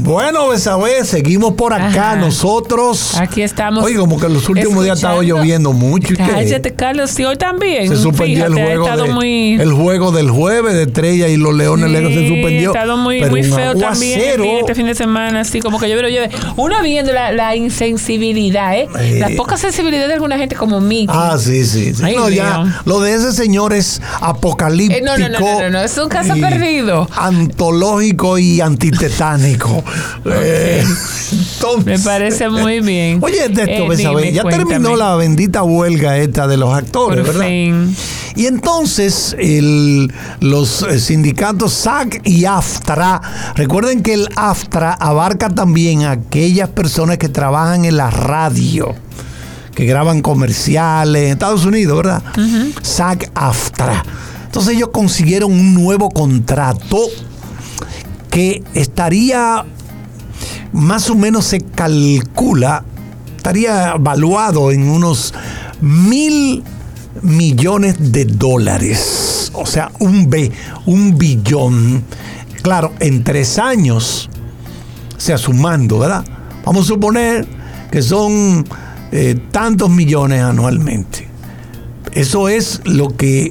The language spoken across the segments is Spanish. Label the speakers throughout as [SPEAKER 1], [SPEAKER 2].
[SPEAKER 1] Bueno, Besabé, seguimos por acá. Nosotros.
[SPEAKER 2] Aquí estamos.
[SPEAKER 1] Oye, como que los últimos días ha estado lloviendo mucho.
[SPEAKER 2] Cállate, Carlos. Sí, hoy también.
[SPEAKER 1] Se suspendió el juego del jueves de Estrella y los Leones Legos se suspendió.
[SPEAKER 2] Ha estado muy feo también este fin de semana, así como que llueve. Uno viendo la insensibilidad, la poca sensibilidad de alguna gente como mí.
[SPEAKER 1] Sí.
[SPEAKER 2] Ay,
[SPEAKER 1] no, ya, lo de ese señor es apocalíptico.
[SPEAKER 2] No, es un caso perdido.
[SPEAKER 1] Antológico y antitetánico.
[SPEAKER 2] Entonces, me parece muy bien.
[SPEAKER 1] Oye, de esto, Besabé, ya terminó la bendita huelga esta de los actores,
[SPEAKER 2] por
[SPEAKER 1] ¿verdad?
[SPEAKER 2] Fin.
[SPEAKER 1] Y entonces los sindicatos SAG y AFTRA, recuerden que el AFTRA abarca también a aquellas personas que trabajan en la radio, que graban comerciales en Estados Unidos, ¿verdad? Uh-huh. SAG-AFTRA. Entonces ellos consiguieron un nuevo contrato que estaría, más o menos se calcula, estaría valuado en unos $1,000 millones. O sea, un billón. Claro, en 3 años, o sea, sumando, ¿verdad? Vamos a suponer que son tantos millones anualmente. Eso es lo que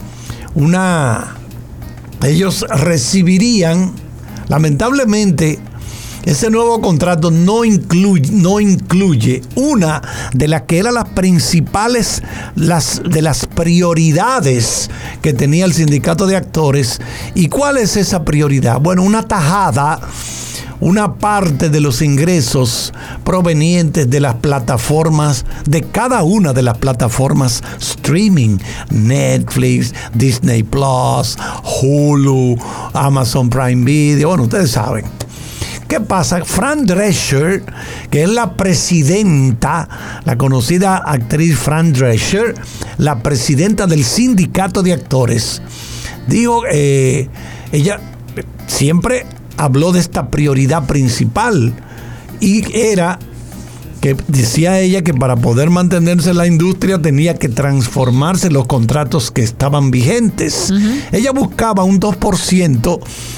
[SPEAKER 1] ellos recibirían. Lamentablemente, ese nuevo contrato no incluye una de las que eran las principales, de las prioridades que tenía el sindicato de actores. ¿Y cuál es esa prioridad? Bueno, una tajada, una parte de los ingresos provenientes de las plataformas, de cada una de las plataformas streaming, Netflix, Disney Plus, Hulu, Amazon Prime Video, bueno, ustedes saben. ¿Qué pasa? Fran Drescher, que es la presidenta, la conocida actriz Fran Drescher, la presidenta del sindicato de actores, dijo, ella siempre habló de esta prioridad principal y era que decía ella que para poder mantenerse en la industria tenía que transformarse los contratos que estaban vigentes. Uh-huh. Ella buscaba un 2%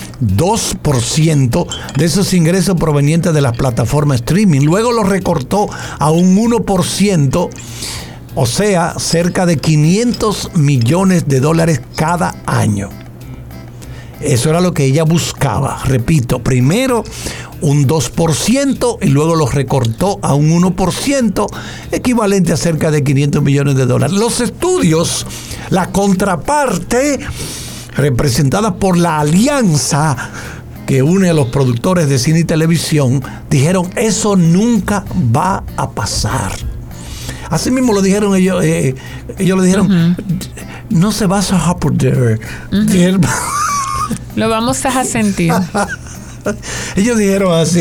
[SPEAKER 1] de esos ingresos provenientes de las plataformas streaming. Luego lo recortó a un 1%, o sea, cerca de $500 millones cada año. Eso era lo que ella buscaba. Repito, primero un 2% y luego lo recortó a un 1%, equivalente a cerca de $500 millones. Los estudios, la contraparte, representada por la alianza que une a los productores de cine y televisión, dijeron, eso nunca va a pasar. Así mismo lo dijeron ellos le dijeron, uh-huh, no se va a poder. Uh-huh.
[SPEAKER 2] Lo vamos a sentir.
[SPEAKER 1] Ellos dijeron así,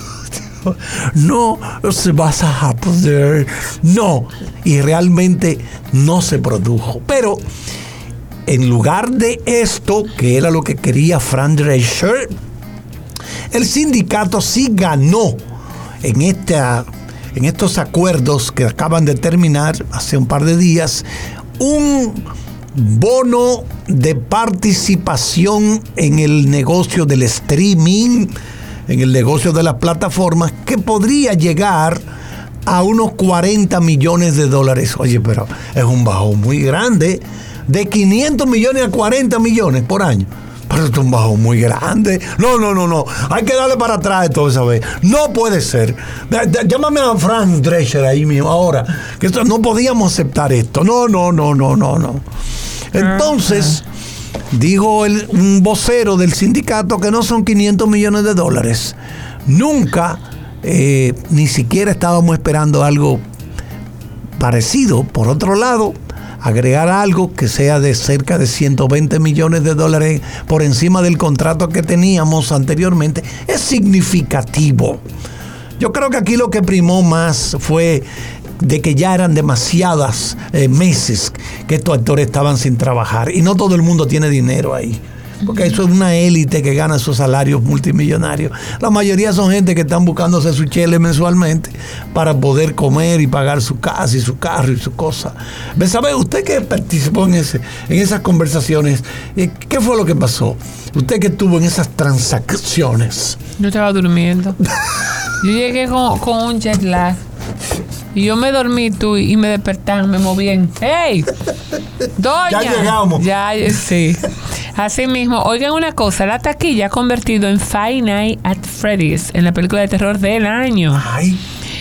[SPEAKER 1] no se va a poder. No, y realmente no se produjo. Pero en lugar de esto, que era lo que quería Fran Drescher, el sindicato sí ganó en estos acuerdos que acaban de terminar hace un par de días, un bono de participación en el negocio del streaming, en el negocio de las plataformas, que podría llegar a unos $40 millones. Oye, pero es un bajón muy grande, de 500 millones a 40 millones por año. Pero esto es un bajón muy grande. No. Hay que darle para atrás esto esa vez. No puede ser. Llámame a Fran Drescher ahí mismo ahora. Que esto, no podíamos aceptar esto. No. Entonces, dijo un vocero del sindicato que no son $500 millones. Nunca, ni siquiera estábamos esperando algo parecido. Por otro lado, agregar algo que sea de cerca de $120 millones por encima del contrato que teníamos anteriormente es significativo. Yo creo que aquí lo que primó más fue de que ya eran demasiadas meses que estos actores estaban sin trabajar y no todo el mundo tiene dinero ahí. porque eso es una élite que gana esos salarios multimillonarios. La mayoría son gente que están buscándose su chele mensualmente para poder comer y pagar su casa y su carro y su cosa. ¿Sabe usted que participó en esas conversaciones? ¿Qué fue lo que pasó? Usted que estuvo en esas transacciones.
[SPEAKER 2] Yo estaba durmiendo. Yo llegué con un jet lag. Y yo me dormí y me despertaron, me movían. ¡Hey! ¡Doña!
[SPEAKER 1] Ya llegamos.
[SPEAKER 2] Ya, sí. Así mismo, oigan una cosa, la taquilla ha convertido en Five Nights at Freddy's en la película de terror del año.
[SPEAKER 1] Ay.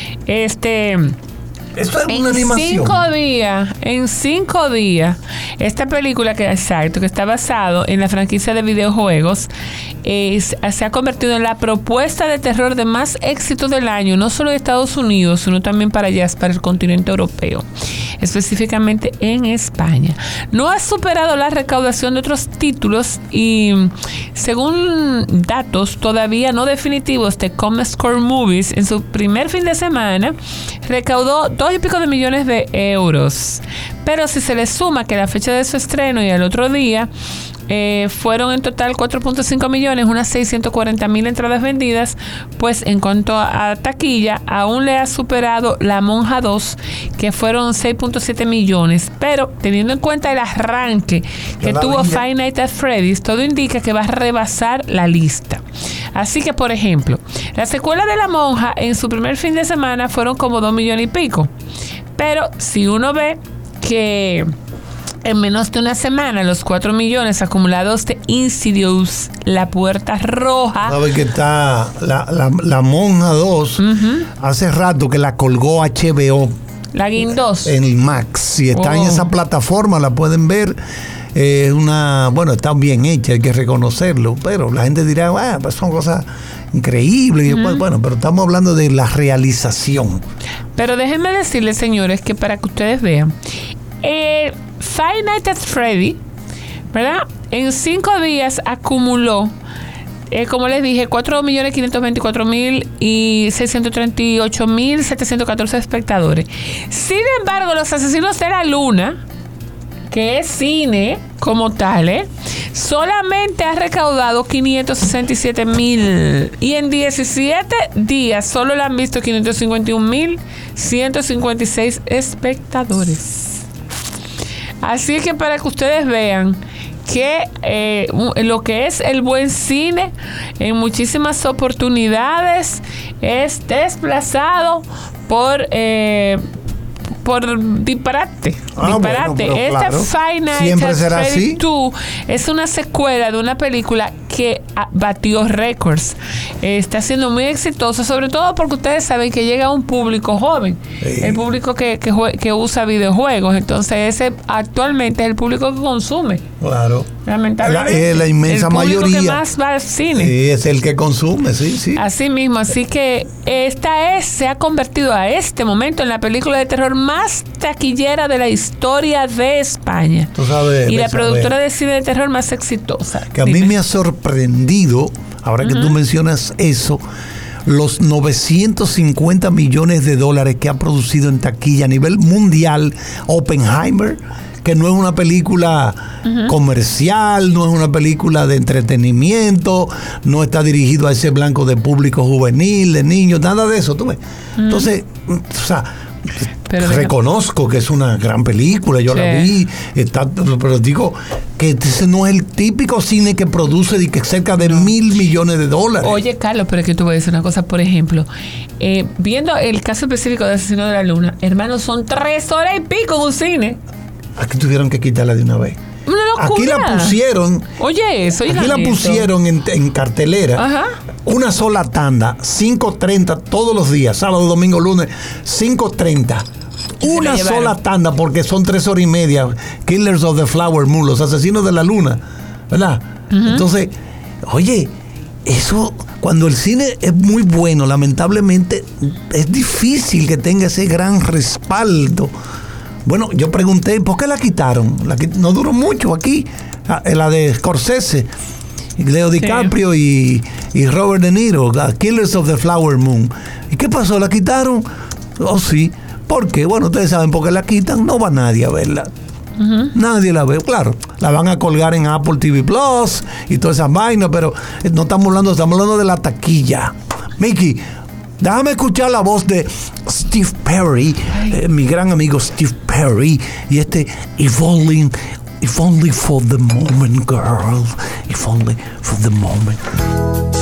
[SPEAKER 1] Esto es una animación.
[SPEAKER 2] En 5 días, esta película que está basado en la franquicia de videojuegos, se ha convertido en la propuesta de terror de más éxito del año, no solo de Estados Unidos, sino también para el continente europeo, específicamente en España. No ha superado la recaudación de otros títulos y, según datos todavía no definitivos de ComScore Movies, en su primer fin de semana recaudó 2 y pico de millones de euros. Pero si se le suma que la fecha de su estreno y el otro día fueron en total 4.5 millones, unas 640,000 entradas vendidas, pues en cuanto a taquilla, aún le ha superado La Monja 2, que fueron 6.7 millones. Pero teniendo en cuenta el arranque que tuvo Five Nights at Freddy's, todo indica que va a rebasar la lista. Así que, por ejemplo, la secuela de La Monja en su primer fin de semana fueron como 2 millones y pico. Pero si uno ve que en menos de una semana, los 4 millones acumulados de Insidious, La Puerta Roja.
[SPEAKER 1] ¿Sabe que está la Monja 2? Hace rato que la colgó HBO.
[SPEAKER 2] La Guindos.
[SPEAKER 1] En Max. Si está en esa plataforma, la pueden ver. Está bien hecha, hay que reconocerlo. Pero la gente dirá, pues son cosas increíbles. Bueno, pero estamos hablando de la realización.
[SPEAKER 2] Pero déjenme decirles, señores, que para que ustedes vean, Five Nights at Freddy, ¿verdad? En 5 días acumuló, como les dije, 4.524.000 y 638.714 espectadores. Sin embargo, Los Asesinos de la Luna, que es cine como tal, solamente ha recaudado 567,000 y en 17 días solo la han visto 551,156 espectadores. Así que para que ustedes vean que lo que es el buen cine en muchísimas oportunidades es desplazado por disparate.
[SPEAKER 1] Bueno,
[SPEAKER 2] Esta
[SPEAKER 1] claro,
[SPEAKER 2] Five Nights at Freddy's 2 es una secuela de una película que batió récords. Está siendo muy exitosa, sobre todo porque ustedes saben que llega a un público joven, el público que usa videojuegos. Entonces ese actualmente es el público que consume.
[SPEAKER 1] Claro.
[SPEAKER 2] Lamentablemente.
[SPEAKER 1] La inmensa mayoría.
[SPEAKER 2] El que más va al cine.
[SPEAKER 1] Es el que consume, sí.
[SPEAKER 2] Así mismo, así que se ha convertido a este momento en la película de terror más taquillera de la historia de España.
[SPEAKER 1] Tú sabes,
[SPEAKER 2] y la productora de cine de terror más exitosa.
[SPEAKER 1] Que a mí me ha sorprendido, ahora que tú mencionas eso, los 950 millones de dólares que ha producido en taquilla a nivel mundial Oppenheimer, que no es una película comercial, no es una película de entretenimiento, no está dirigido a ese blanco de público juvenil, de niños, nada de eso, ¿tú ves? Entonces, reconozco que es una gran película, yo la vi, pero digo que ese no es el típico cine que produce de que cerca de 1,000 millones de dólares.
[SPEAKER 2] Oye, Carlos, pero es que tú voy a decir una cosa, por ejemplo, viendo el caso específico de Asesino de la Luna, hermano, son 3 horas y pico en un cine.
[SPEAKER 1] Aquí tuvieron que quitarla de una vez.
[SPEAKER 2] Una locura.
[SPEAKER 1] Aquí la pusieron.
[SPEAKER 2] Oye, eso.
[SPEAKER 1] Aquí la pusieron en cartelera.
[SPEAKER 2] Ajá.
[SPEAKER 1] Una sola tanda, 5:30 todos los días, sábado, domingo, lunes, 5:30. Una sola tanda, porque son 3 horas y media. Killers of the Flower Moon, los asesinos de la luna, ¿verdad? Entonces, oye, eso, cuando el cine es muy bueno, lamentablemente es difícil que tenga ese gran respaldo. Bueno, yo pregunté, ¿por qué la quitaron? No duró mucho aquí, la de Scorsese, Leo DiCaprio y Robert De Niro, Killers of the Flower Moon. ¿Y qué pasó? ¿La quitaron? Oh, sí. ¿Por qué? Bueno, ustedes saben por qué la quitan, no va nadie a verla. Nadie la ve. Claro, la van a colgar en Apple TV Plus y todas esas vainas, pero no estamos hablando de la taquilla. Mickey, déjame escuchar la voz de Steve Perry, mi gran amigo Steve Perry, y If only for the moment, girl. If only for the moment.